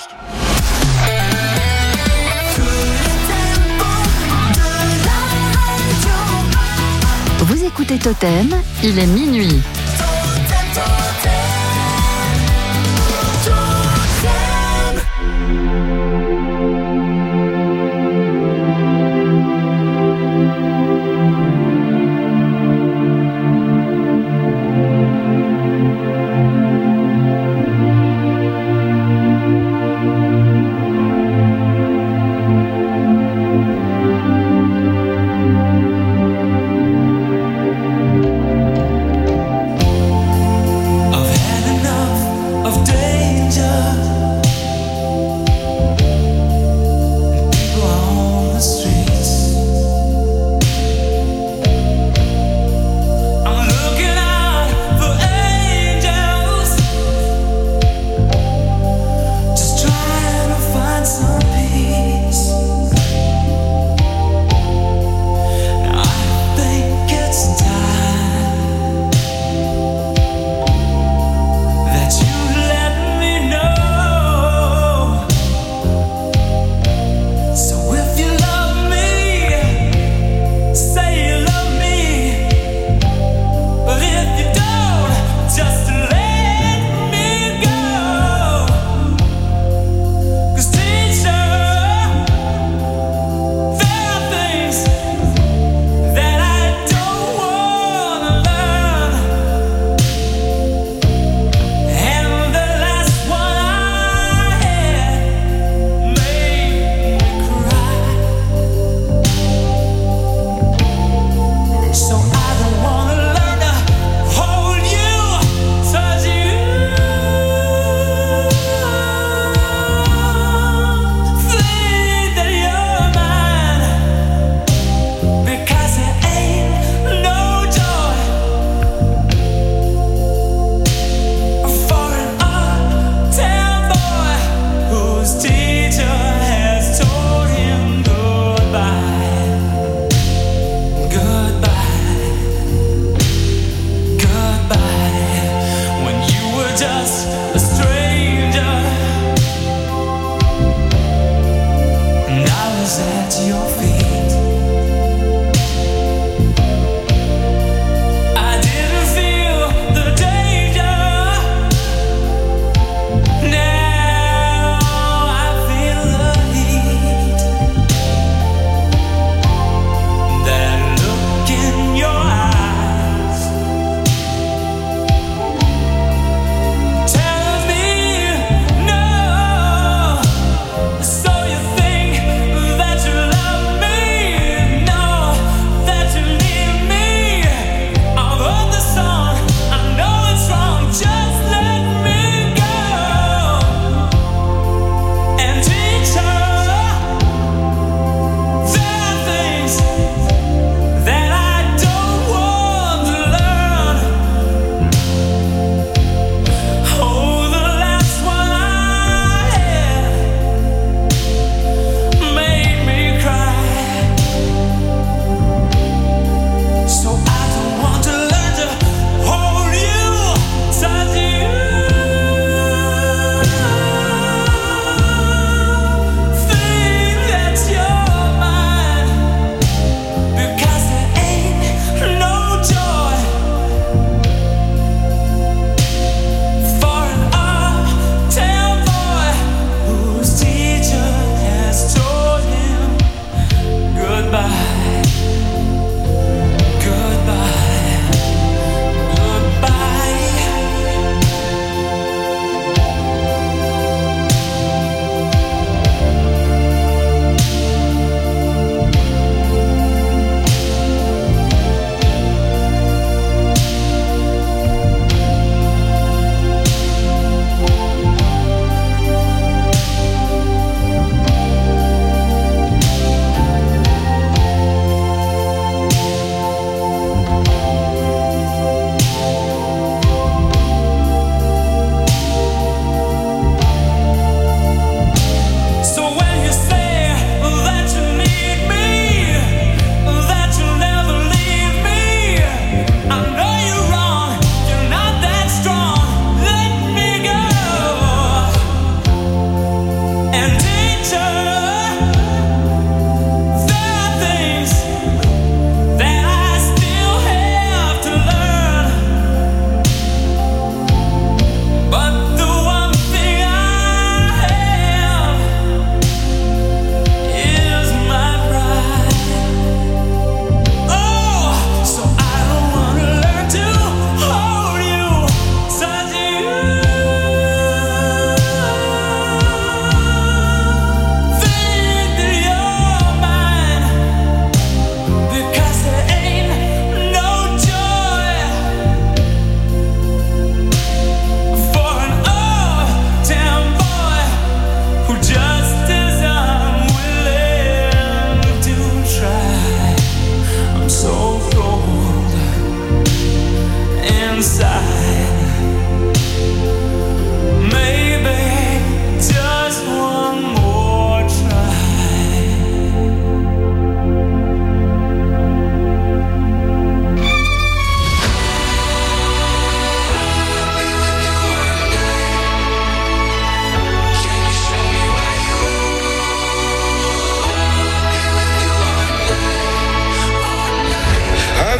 Vous écoutez Totem, il est minuit.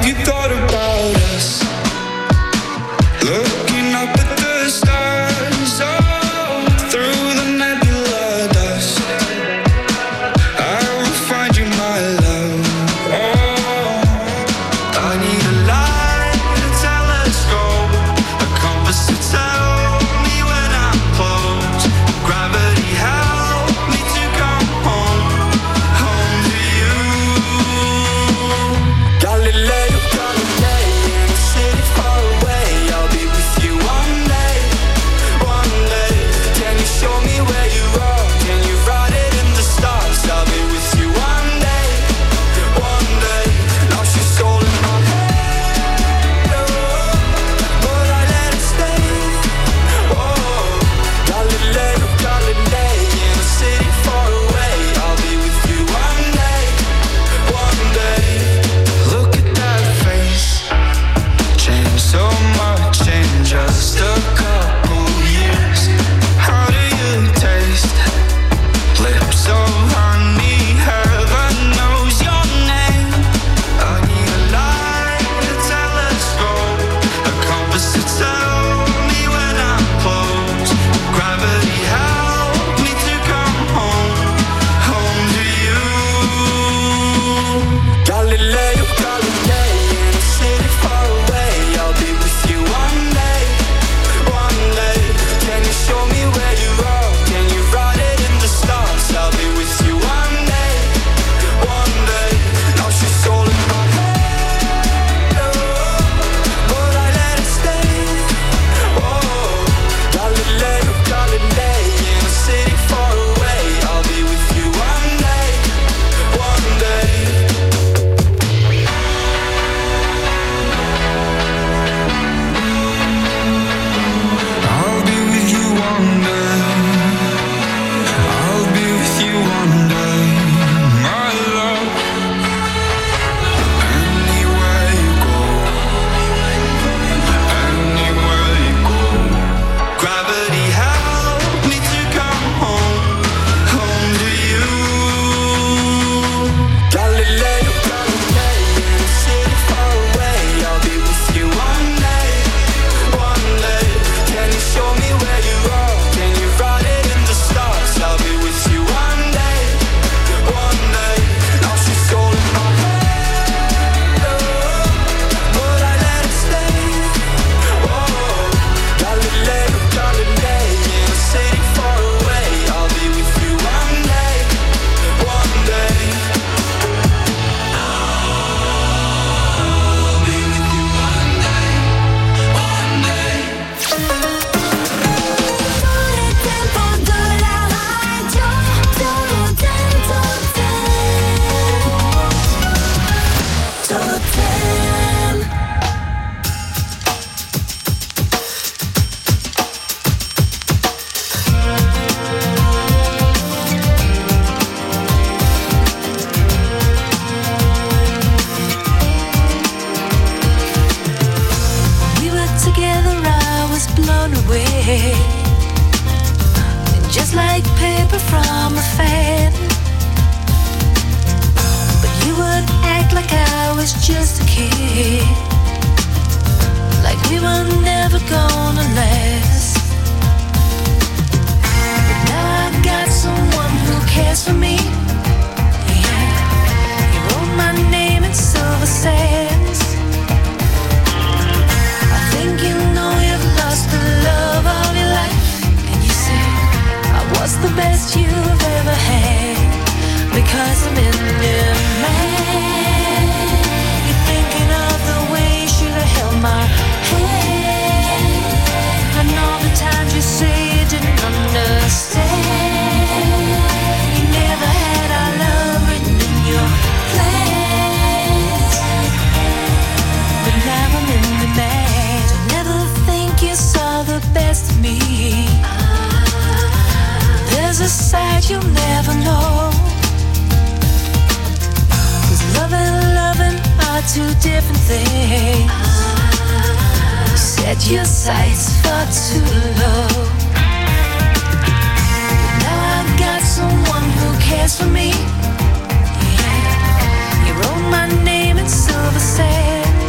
Have you thought about us? Looking up at the stars, oh, through the nebula dust. I will find you, my love. Oh, I need a light, a telescope, a compass to tell me when I'm close. Gravity help me to come home, home to you. Galileo, Galilei, in a city far away. I'll be with you one day, one day. Can you show me where you are? Can you write it in the stars? I'll be with you one day, one day. Now she's all in my head, oh, but I let it stay. Oh, Galileo, Galilei, in a city far away. I'll be with you one day, one day. Look at that face, changed so much in just a couple years. How do you taste? Lips of honey, heaven knows your name. I need a light, a telescope, a compass to tell me when I'm close. Gravity help me to come home, home to you. Galileo, Galilei, in a city far away. I'll be with you one day, one day. Can you show me where you are? Can you write it in the stars? I'll be with you one day, one day. Now she's all in my head, oh, but I let it stay. Oh, Galileo, Galilei, in a city far away. I'll be with you one day, one day. I'll be with you one day. I'll be with you one day, my love. Anywhere you go, anywhere you go. Gravity help me to come home, home to you. Galileo, Galilei, in a city far away. I'll be with you one day, one day. Can you show me where you are? Can you write it in the stars? I'll be with you one day, one day. Now she's all in my head, oh, but I let it stay. Oh, Galileo, Galilei, in a city far away. I'll be with you one day, one day. I'll be with you one day, one day. We were together, I was blown away. And just like paper from a fan. But you would act like I was just a kid, like we were never gonna last. But now I got someone who cares for me. Yeah, you wrote my name in silver sands. I think you know you've lost the love of your life. And you say I was the best you've ever had, because I'm in your mind. You're thinking of the way you should have held my hand, and all the times you say you didn't understand. You never had our love written in your plans, but now I'm in the bad. I never think you saw the best of me. There's a side you'll never know, 'cause love and loving are two different things. You set your sights far too low. But now I got someone who cares for me. Yeah, you wrote my name in silver sand.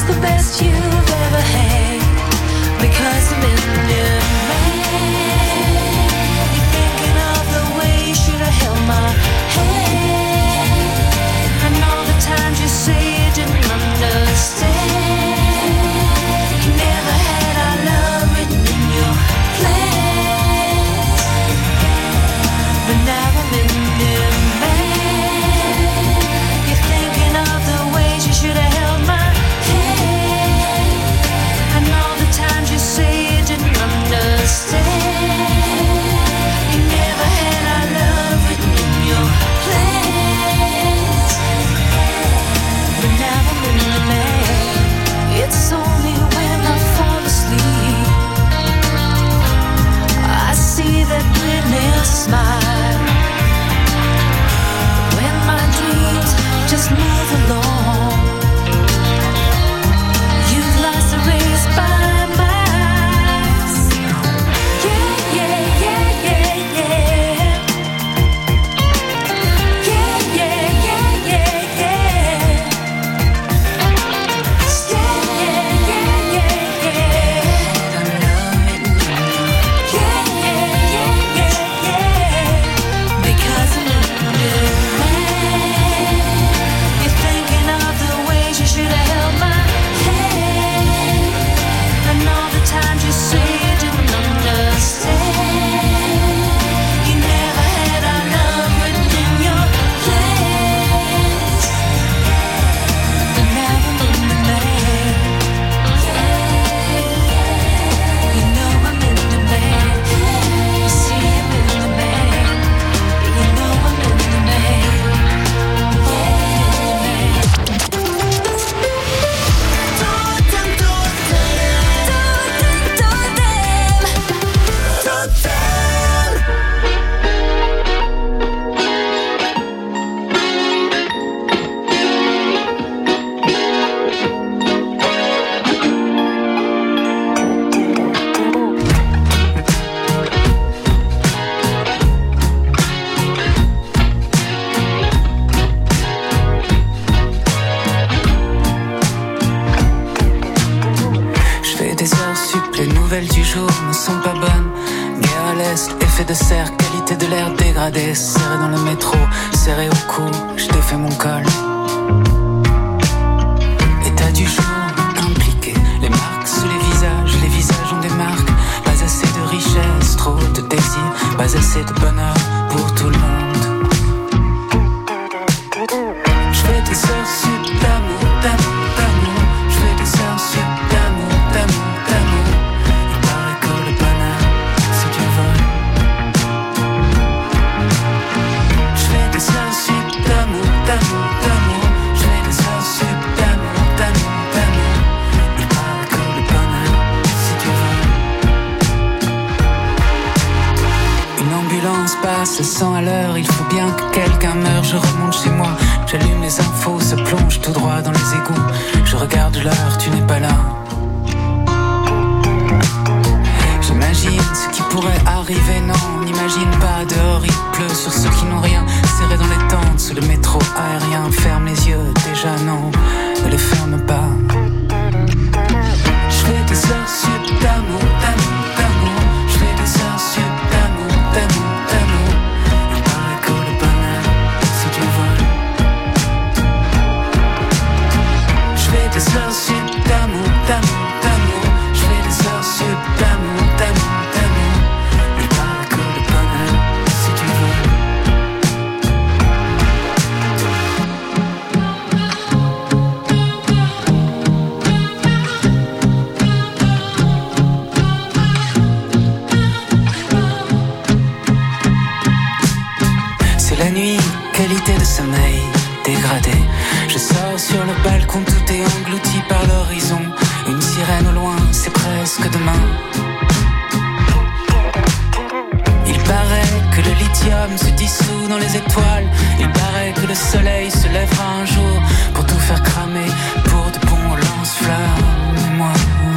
the best you've ever had? Because I'm in your man. You're thinking of the way you should have held my hand, and all the times you say you didn't understand. You never had our love written in your plans, but now I'm in your man. You're thinking of the ways you should have held my hand, and all the times you say you didn't understand. You never had our love written in your plans, but now I'm in the man. It's only when I fall asleep I see that witness smile. When my dreams just move along, you've lost the race by miles. Yeah, yeah, yeah, yeah, yeah. Yeah, yeah, yeah, yeah, yeah. Yeah, yeah, yeah, yeah, yeah. Yeah, yeah, yeah, yeah, yeah. Because I'm in your man. You're thinking of the ways you should have held my hand, and all the times you say you didn't understand. You never had our love written in your plans, but now I'm in the man. You know I'm in the man. You see I'm in the man. You know I'm in the man. Je fais des heures sup, les nouvelles du jour ne sont pas bonnes. Guerre à l'est, effet de serre, qualité de l'air dégradée. Serré dans le métro, serré au cou, je défais mon col. État du jour, impliqué. Les marques sous les visages ont des marques. Pas assez de richesse, trop de désir. Pas assez de bonheur pour tout le monde. Je fais des heures sup d'amour, d'amour, d'amour. Je fais des heures sup d'amour, d'amour, d'amour. Il paraît que le bonheur, c'est du vol. Je fais des heures sup d'amour, d'amour, d'amour. Je fais des heures sup d'amour, d'amour, d'amour. Il paraît que le bonheur, c'est du vol. Une ambulance passe à 100 à l'heure. Il faut bien que quelqu'un meure. Je remonte chez moi, j'allume les infos, se plonge tout droit dans les égouts. Je regarde l'heure, tu n'es pas là. J'imagine ce qui pourrait arriver, non, on n'imagine pas. Dehors il pleut sur ceux qui n'ont rien. Serré dans les tentes, sous le métro aérien. Ferme les yeux, déjà non, ne les ferme pas. Je fais des heures sup d'amour, d'amour, d'amour. Je fais des heures sup d'amour, d'amour, d'amour. Il paraît que le bonheur, c'est du vol. Je fais des heures sup d'amour, d'amour, d'amour. Je fais des heures sup d'amour, d'amour, d'amour. Il paraît que le bonheur, c'est du vol. C'est la nuit, qualité de sommeil dégradé. Je sors sur le balcon, tout est englouti par l'horizon. Une sirène au loin, c'est presque demain. Il paraît que le lithium se dissout dans les étoiles. Il paraît que le soleil se lèvera un jour pour tout faire cramer, pour de bons lance-flammes. Moi,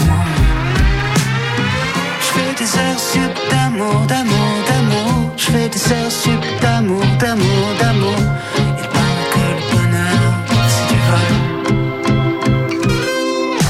je fais des heures sup d'amour, d'amour, d'amour. Je fais des heures sup d'amour, d'amour, d'amour. Il paraît que le bonheur, c'est du vol.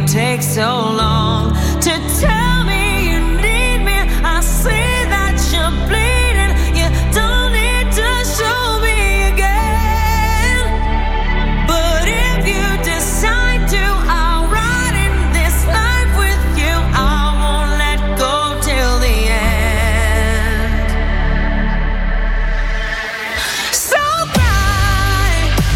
take so long to tell me you need me. I see that you're bleeding. You don't need to show me again. But if you decide to, I'll ride in this life with you. I won't let go till the end. So cry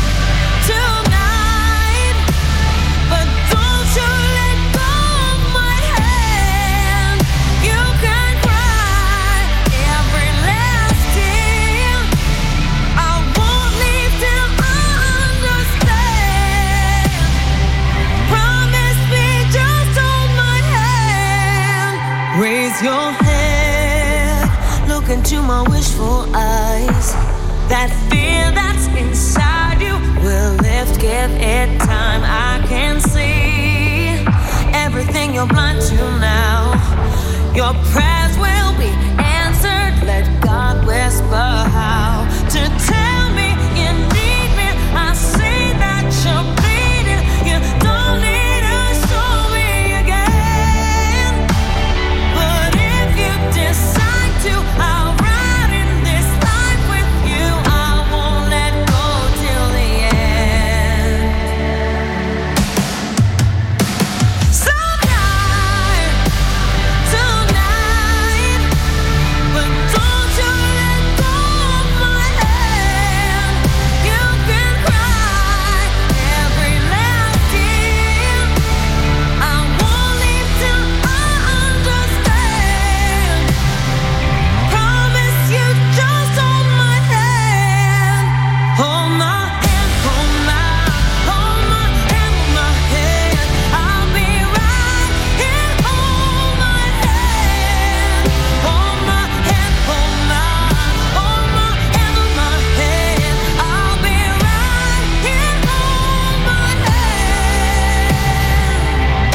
tonight, but don't you let go of my hand. You can cry every last tear. I won't leave till I understand. Promise me, just hold my hand. Raise your head, look into my wishful eyes. That fear that's inside you will lift, give it time. I can see everything you're blind to now. Your prayers will be answered. Let God whisper how to tell me you need me. I see that you're bleeding. You don't need to show me again. But if you decide to, I'll ride in this life with you. I won't let go till the end. So cry tonight, but don't you let go of my hand. You can cry every last tear. I won't leave till I understand. Promise you, just hold my hand. Hold my hand, hold my hand, hold my hand. I'll be right here. Hold my hand, hold my hand, hold my hand. I'll be right here. Hold my hand.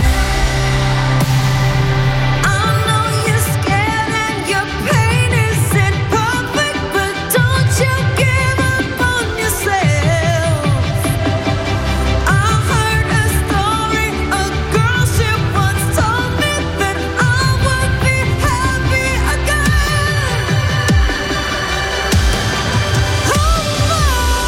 I know you're scared and your pain isn't perfect, but don't you give up on yourself. I heard a story, a girl, she once told me that I would be happy again. Hold my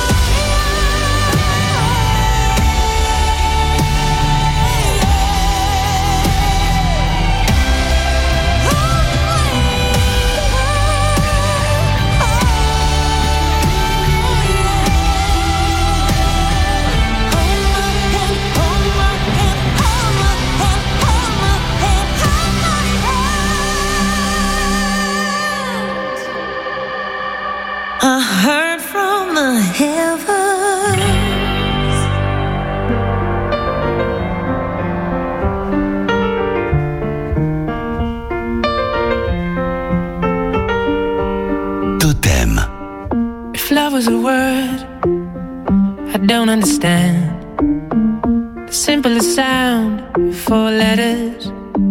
I heard from the heavens. Totem. If love was a word I don't understand, the simplest sound, 4 letters.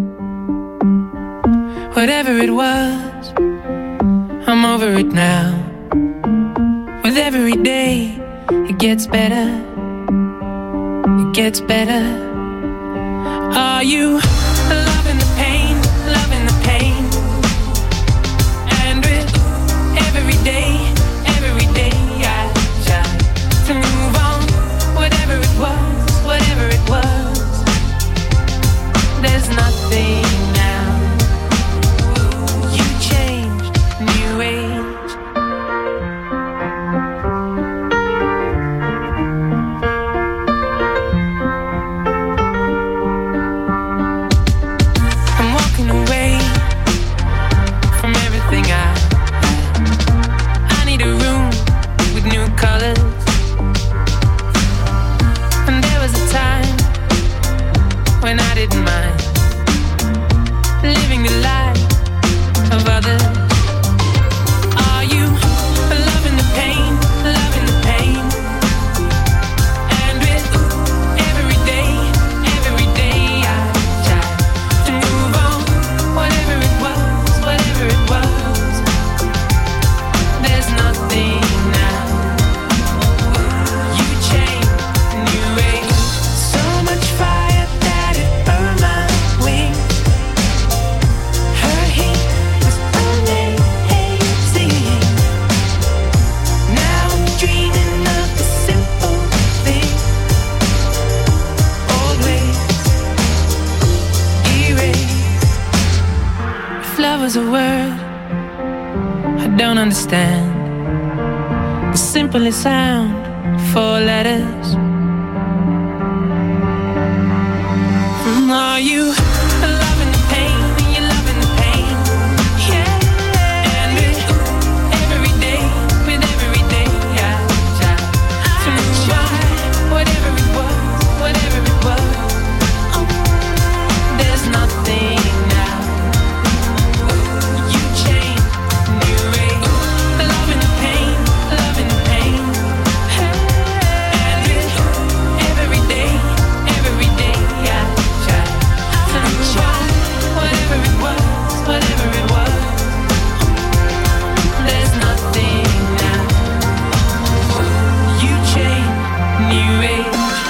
Whatever it was, I'm over it now. With every day, it gets better. It gets better. Are you loving the pain? Loving the pain? And with every day I try to move on. Whatever it was, there's nothing now. You changed, new age. I'm walking away from everything I need a room with new colors. And there was a time when I didn't mind living the life of others. Are you loving the pain? Loving the pain? And with every day I try to move on. Whatever it was, there's nothing now. You changed, new age. So much fire that it love is a word I don't understand. The simplest sound, 4 letters. Are you loving the pain? Are you loving the pain? Yeah. And with every day, I try to try whatever it was. Oh, there's nothing now. You change, new age. Loving the pain, loving the pain. And with every day, I try to try whatever it was. There's nothing now. You change, new age.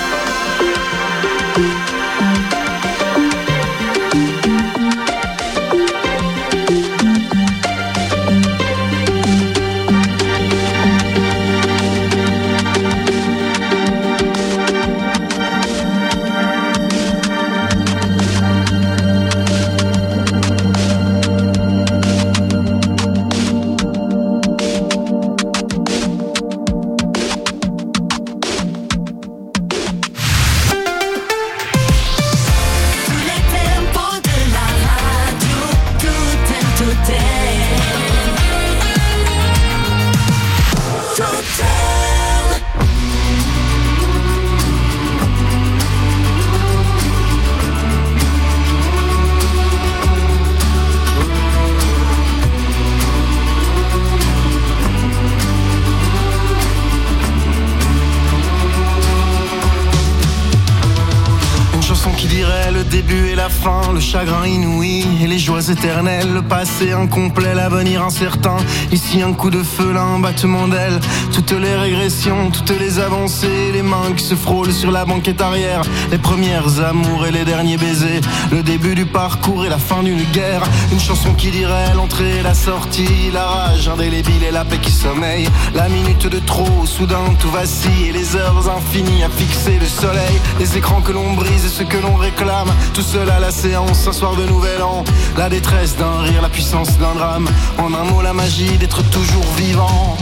Le chagrin inouï et les joies éternelles, le passé incomplet, l'avenir incertain. Ici un coup de feu, là un battement d'aile. Toutes les régressions, toutes les avancées, les mains qui se frôlent sur la banquette arrière. Les premières amours et les derniers baisers, le début du parcours et la fin d'une guerre. Une chanson qui dirait l'entrée et la sortie, la rage indélébile et la paix qui sommeille. La minute de trop, soudain tout vacille, et les heures infinies à fixer le soleil. Les écrans que l'on brise et ce que l'on réclame, tout seul à la séance, un soir de nouvel an. La détresse d'un rire, la puissance d'un drame. En un mot, la magie d'être toujours vivant.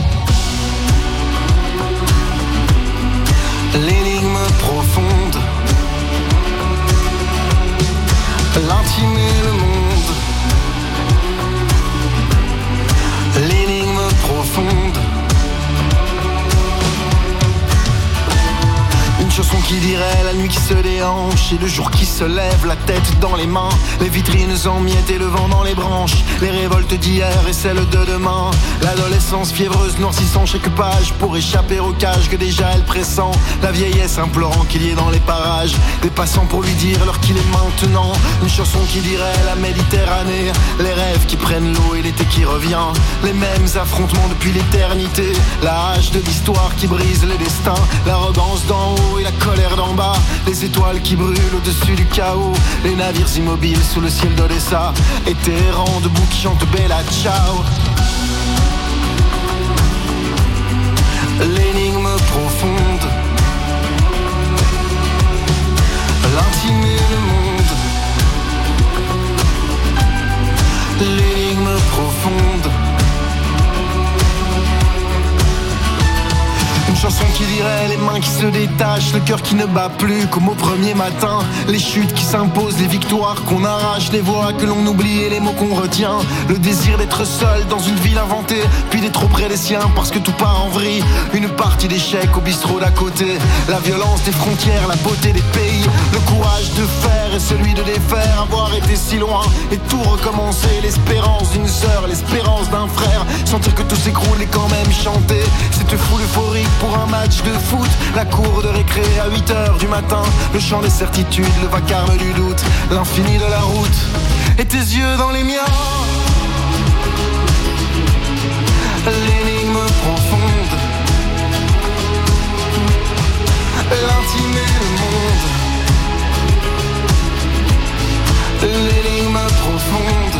L'énigme profonde, l'intime et le monde. L'énigme profonde. Une chanson qui dirait la nuit qui se déhanche et le jour qui se lève, la tête dans les mains, les vitrines en miettes et le vent dans les branches, les révoltes d'hier et celles de demain, l'adolescence fiévreuse noircissant chaque page pour échapper au cage que déjà elle pressent, la vieillesse implorant qu'il y ait dans les parages des passants pour lui dire l'heure qu'il est maintenant. Une chanson qui dirait la Méditerranée, les rêves qui prennent l'eau et l'été qui revient, les mêmes affrontements depuis l'éternité, la hache de l'histoire qui brise les destins, l'arrogance d'en haut et la colère d'en bas, les étoiles qui brûlent au-dessus du chaos, les navires immobiles sous le ciel d'Odessa, et Téhéran debout qui chante Bella Ciao. L'énigme profonde, l'intime et le monde. L'énigme profonde. Une chanson qui dirait les mains qui se détachent, le cœur qui ne bat plus comme au premier matin, les chutes qui s'imposent, les victoires qu'on arrache, les voix que l'on oublie et les mots qu'on retient, le désir d'être seul dans une ville inventée, puis d'être trop près des siens parce que tout part en vrille, une partie d'échec au bistrot d'à côté, la violence des frontières, la beauté des pays, le courage de faire et celui de défaire, avoir été si loin et tout recommencer, l'espérance d'une sœur, l'espérance d'un frère, sentir que tout s'écroule et quand même chanter, cette foule euphorique pour un match de foot, la cour de récré à 8h du matin, le chant des certitudes, le vacarme du doute, l'infini de la route, et tes yeux dans les miens. L'énigme profonde, l'intime et le monde. L'énigme profonde,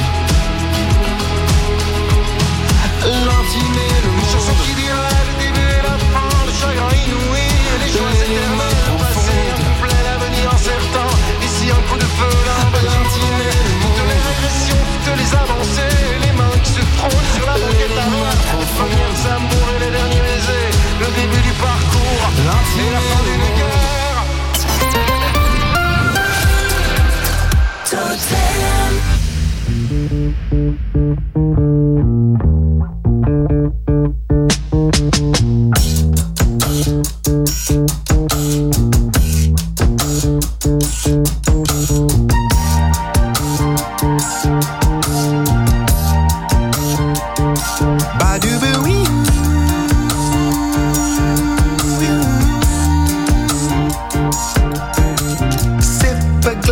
l'intime et le monde. Une chanson qui dirait le début et la fin, le chagrin inouï, les joies éternelles, le passé incomplet, l'avenir incertain. Ici un coup de feu, là un peu l'intime et le monde. Toutes les régressions, toutes les avancées,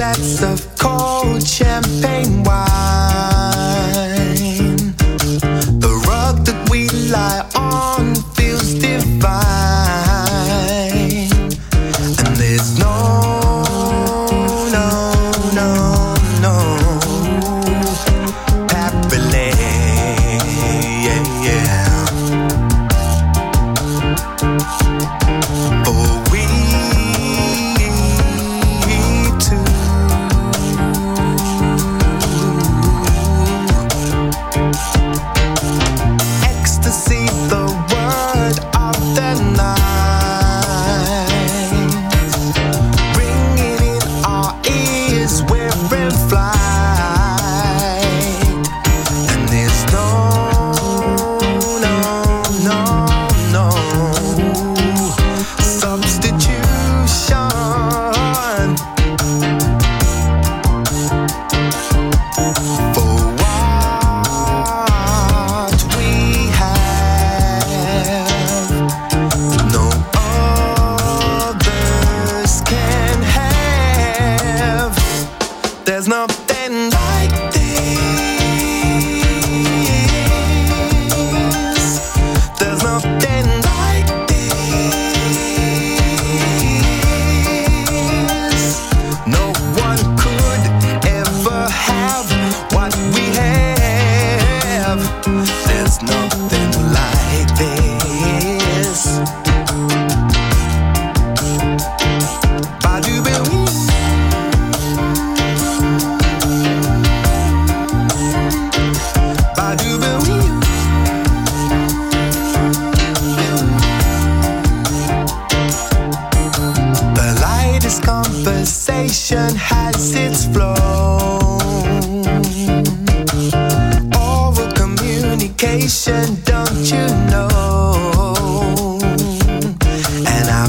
glass of cold champagne wine. The rug that we lie on feels divine. And there's no happily, for we two. Ecstasy, the word of the night, ringing in our ears, we're in flight. And there's no substitution for what we have. No others can have. There's nothing like this. There's nothing like this. No one could ever have what we have. There's nothing like this. Ba-doo-ba-wee. Ba-doo-ba-wee. The lightest conversation has its flow. Oral communication, don't you know? And I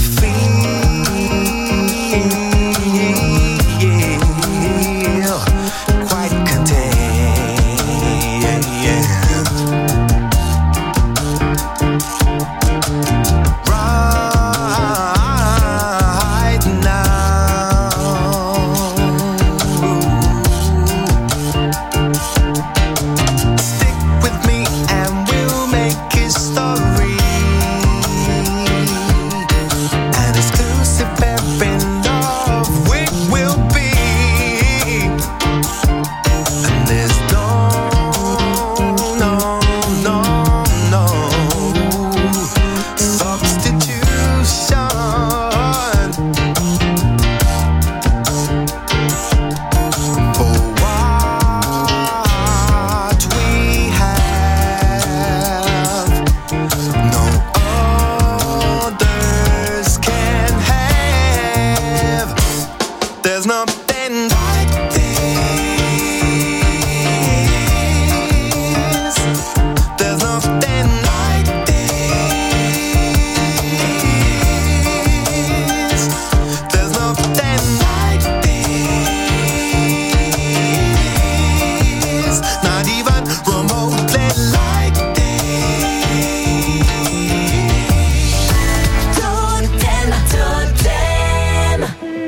feel quite content right now. Stick with me and we'll make history. An exclusive pair in love we will be. And there's no substitution for what we have. No others can have. There's nothing like this. There's nothing like this. There's nothing like this. Not even remotely like this. Totem, totem.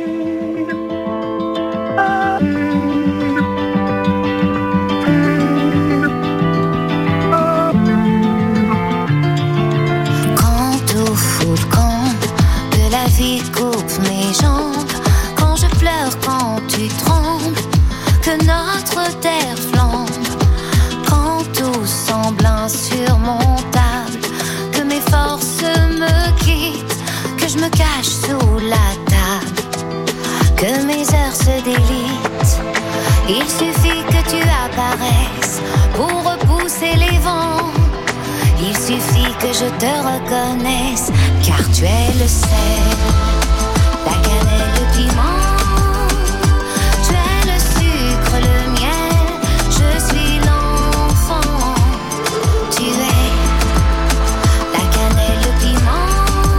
Quand au fou le camp que la vie coupe mes jambes, quand je pleure, quand tu trembles, que notre terre flambe, quand tout semble insurmontable, que mes forces me quittent, que je me cache sous la table, que mes heures se délitent. Il suffit que tu apparaisses pour repousser les vents. Il suffit que je te reconnaisse, car tu es le sel, la cannelle, le piment. Tu es le sucre, le miel, je suis l'enfant. Tu es la cannelle, le piment,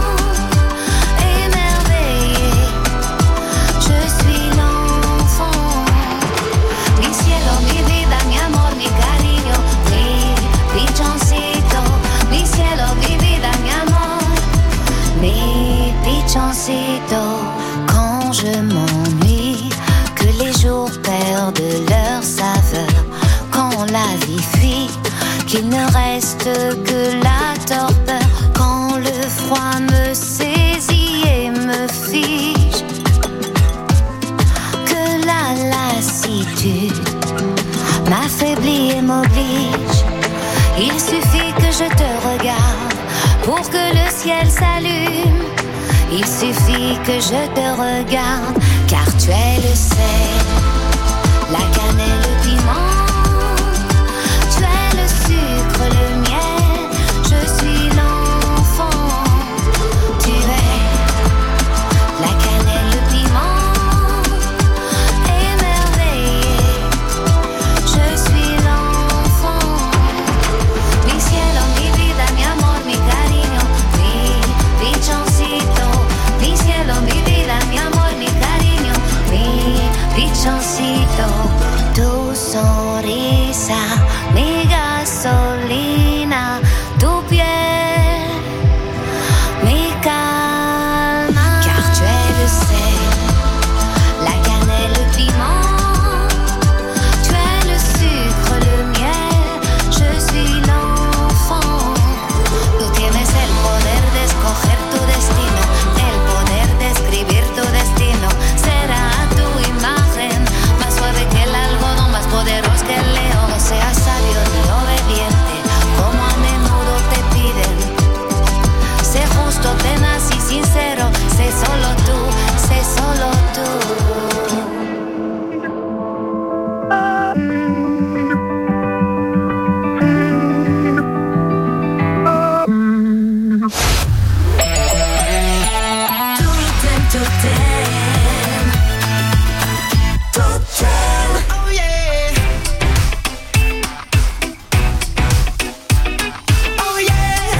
émerveillé. Je suis l'enfant. Mi cielo, mi vida, mi amor, mi cariño, mi pichoncito. Mi cielo, mi vida, mi amor, mi pichoncito. Quand je m'ennuie, que les peur de leur saveur. Quand la vie fuit, qu'il ne reste que la torpeur. Quand le froid me saisit et me fige, que la lassitude m'affaiblit et m'oblige. Il suffit que je te regarde pour que le ciel s'allume. Il suffit que je te regarde, car tu es le sel, la cannelle, le piment. Tu es le sucre, le miel, je suis l'enfant. Tu es la cannelle, le piment, émerveillé, je suis l'enfant. Mi cielo, mi vida, mi amor, mi cariño, mi pichoncito. Mi cielo, mi vida, mi amor, mi cariño, mi pichoncito. Tu sonrisa, mi gasolina, tu piel, mi calma. Car tu es le sel, la cannelle, le piment. Tu es le sucre, le miel, je suis l'enfant. Tú tienes el poder de escoger tu destino, el poder de escribir tu destino. Será tu imagen, más suave que el algodón, más poderoso que el león. No seas sabio ni obediente, como a menudo te piden. Sé justo, tenaz y sincero, sé solo tú, sé solo tú. Oh yeah. Oh yeah.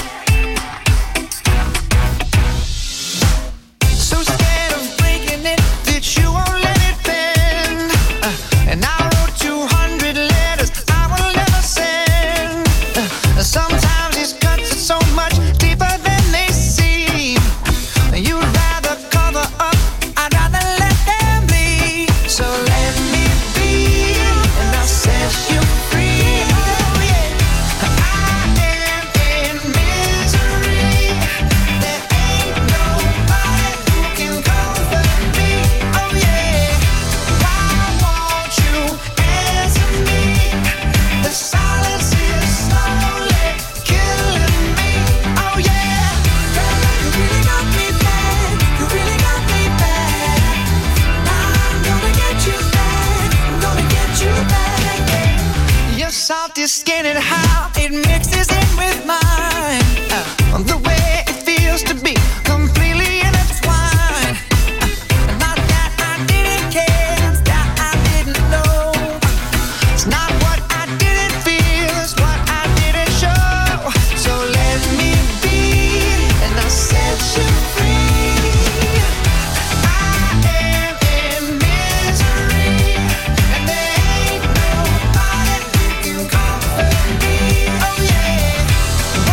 So scared of breaking it that you won't let it bend. And I wrote 200 letters I will never send. Sometimes these cuts are so much deeper than they seem. You'd rather cover up, I'd rather let them be. So let me be, and I'll set you free. Oh yeah, I am in misery. There ain't nobody who can comfort me. Oh yeah, why won't you answer me? The silence is slowly killing me. Oh yeah, you really got me bad. You really got me bad. I'm gonna get you back. I'm gonna get you back. Your salty skin and how it mixes in with mine. The way it feels to be completely intertwined. Not that I didn't care, that I didn't know. It's not what I didn't feel, it's what I didn't show. So let me be, and I'll set you free. I am in misery, and there ain't nobody who can comfort me. Oh yeah.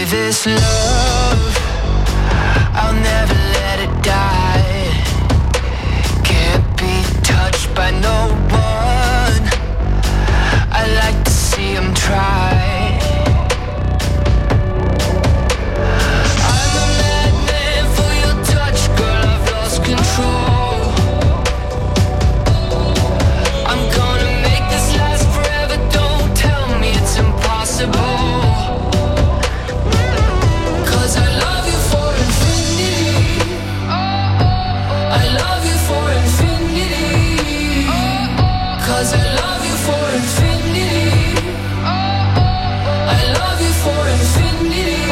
this love, I'll never let it die. Can't be touched by no one. I like to see them try. I'm a madman for your touch, girl, I've lost control. I'm gonna make this last forever, don't tell me it's impossible. Cause I love you for infinity. I love you for infinity.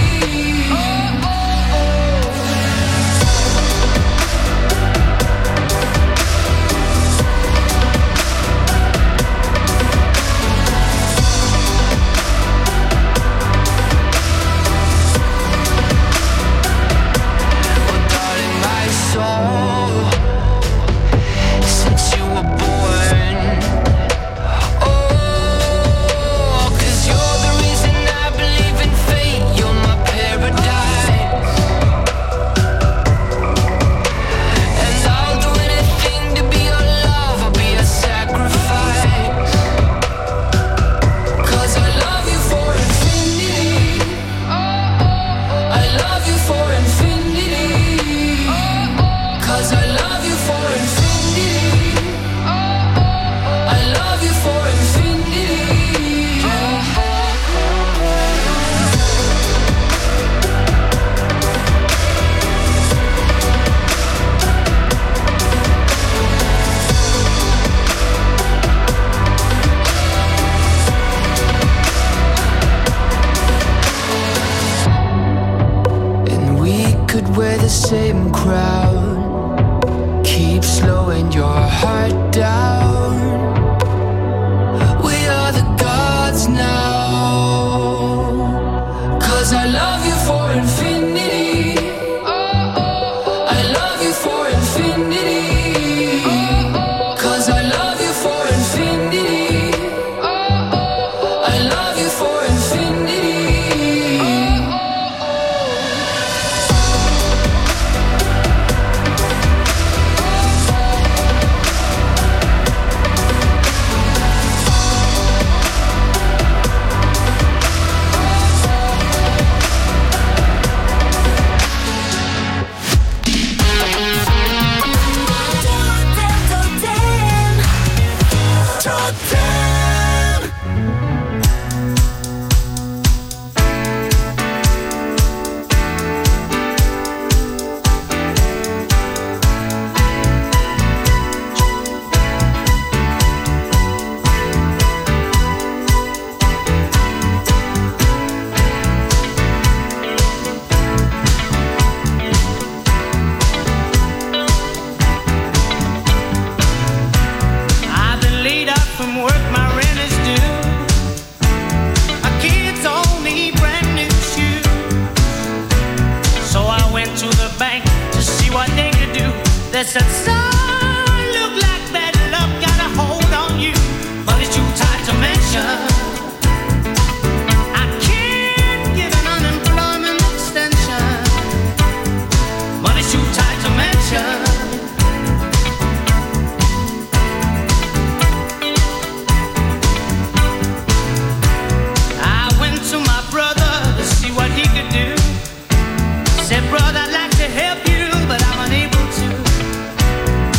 Oh darling, my soul, since you were born, same crowd, keep slowing your heart down. We are the gods now. Cause I love you for infinity. I love you for infinity. Cause I love you for infinity. I love you for infinity. Said, brother, I'd like to help you, but I'm unable to.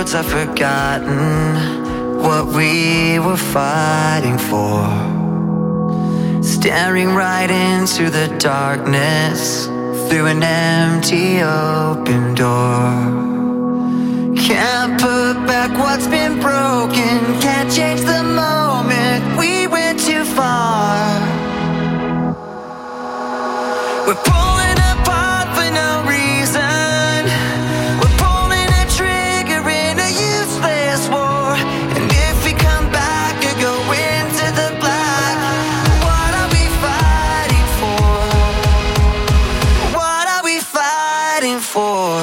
words I've forgotten what we were fighting for. Staring right into the darkness through an empty open door. Can't put back what's been broken, can't change the moment we went too far. We're pulling apart for no reason. We're pulling a trigger in a useless war. And if we come back or go into the black, what are we fighting for? What are we fighting for?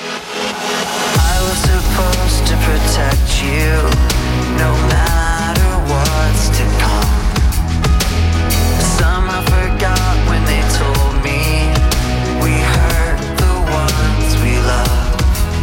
I was supposed to protect you, no matter what's to come. Somehow forgot when they told me we hurt the ones we love.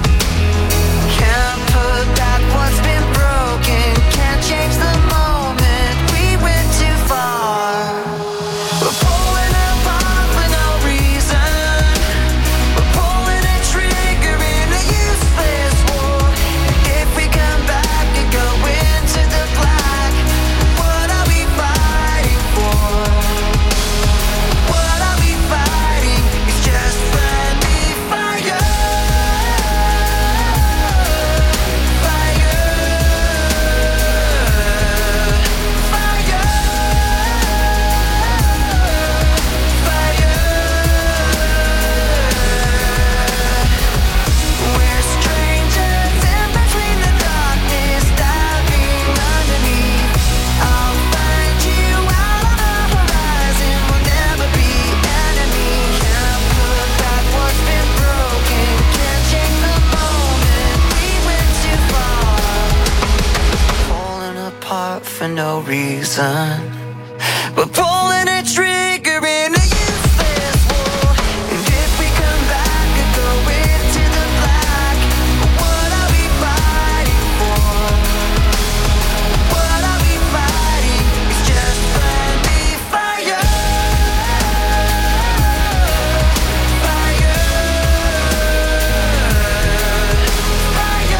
Can't put back what's been broken, can't change the moment we went too far. We're pulling apart for no reason. We're pulling a trigger in a useless war. And if we come back and go into the black, what are we fighting for? What are we fighting? It's just friendly fire. Fire. Fire. Fire. We're strangers in between the darkness, diving underneath. I'll find you out on the horizon. We'll never be enemies. Can't put back what's been broken, can't change the moment we went too far. Falling apart for no reason. We're pulling a trigger in a useless war. And if we come back and go into the black, what are we fighting for? What are we fighting? It's just friendly fire. Fire. Fire.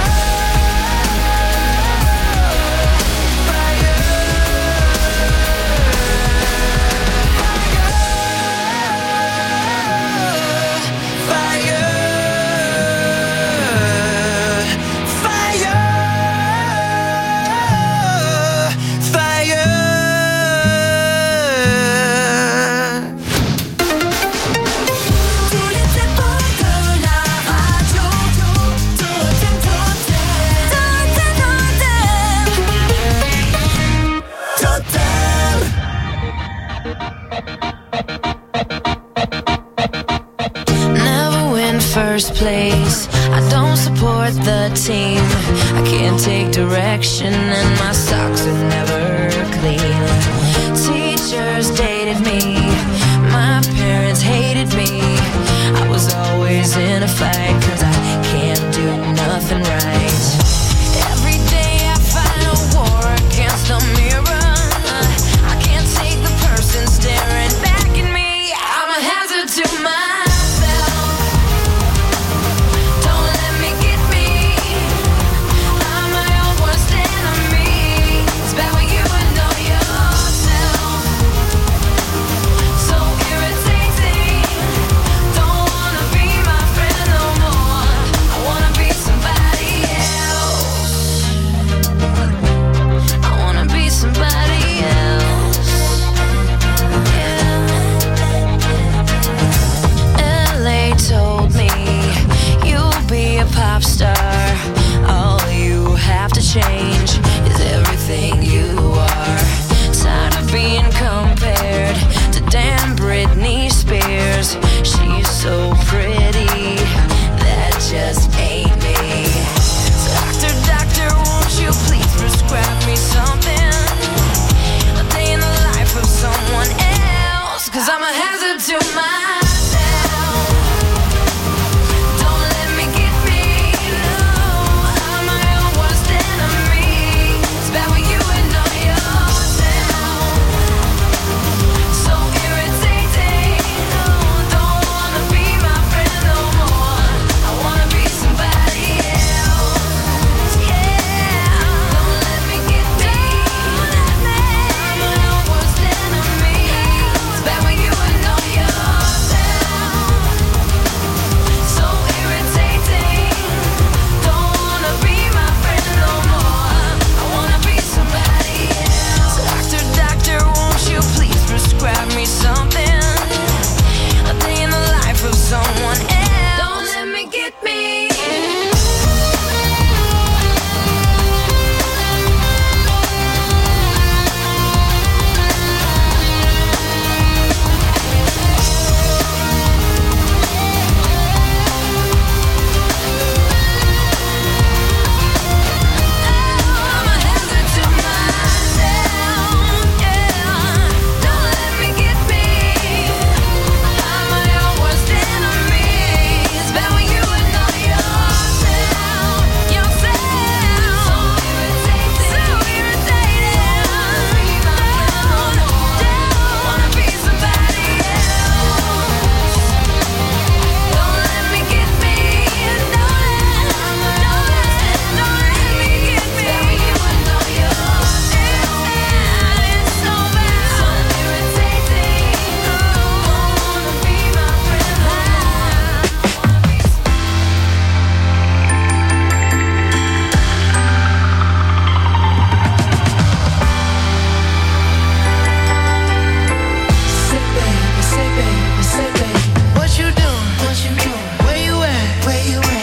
Tous les dépôts de la radio. Totem, Never win first place. I don't support the team. I can't take direction and my socks are never clean. Teachers dated me. My parents hated me. I was always in a fight 'cause I can't do nothing right. Every day I fight a war against the mirror. I can't take the person staring back at me. I'm a hazard to myself. Don't let me get me. I'm my own worst enemy. It's bad when you know yourself. So irritating. Don't wanna be my friend no more.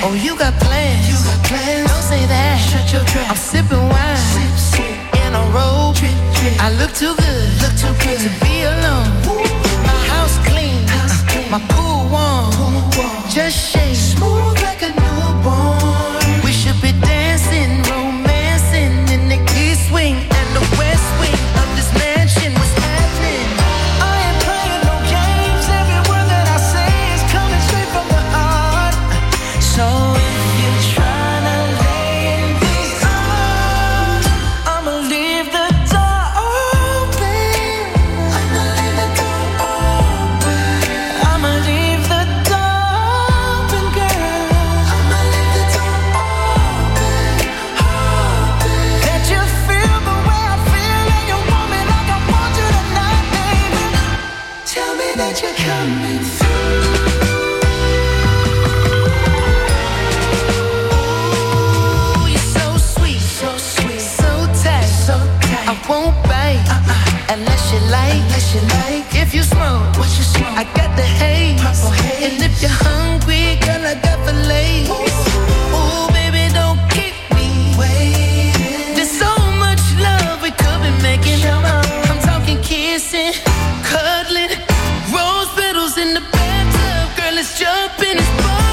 Oh, you got plans. Don't say that. Shut your trap. I'm sipping wine. In a robe. I look too good to be alone. My house clean. My pool warm. Just shake. Smooth like a newborn. We should be dancing, romancing in the east wing and the west wing of this mansion. What's happening? I ain't playing no games. Every word that I say is coming straight from the heart. So if you're trying to lay in these arms, I'ma leave the door open. I'ma leave the door open. I'ma leave the door open, girl. I'ma leave the door open, open. That you feel the way I feel and you want me like I want you tonight, baby. Tell me that you're coming through. Ooh, you're so sweet, so tight, I won't bite unless you like. If you smoke, what you smoke? I got the haze. And if you're hungry, girl, I got the lace. Ooh, baby, don't keep me waiting. There's so much love we could be making. I'm talking kissing, cuddling, rose petals in the bathtub. Girl, let's jump in this bar.